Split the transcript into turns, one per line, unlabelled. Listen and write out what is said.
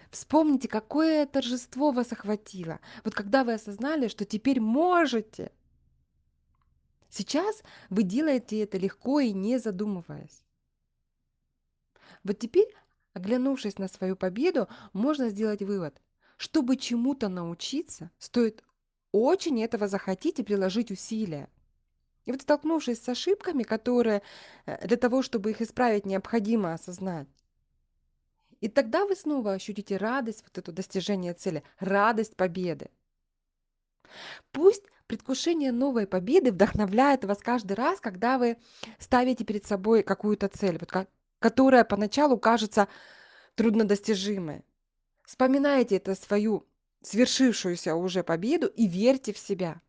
Вспомните, какое торжество вас охватило. Вот когда вы осознали, что теперь можете. Сейчас вы делаете это легко и не задумываясь. Вот теперь, оглянувшись на свою победу, можно сделать вывод. Чтобы чему-то научиться, стоит очень этого захотеть и приложить усилия. И вот столкнувшись с ошибками, которые для того, чтобы их исправить, необходимо осознать. И тогда вы снова ощутите радость, вот это достижение цели, радость победы. Пусть предвкушение новой победы вдохновляет вас каждый раз, когда вы ставите перед собой какую-то цель, вот которая поначалу кажется труднодостижимой. Вспоминайте это свою свершившуюся уже победу и верьте в себя.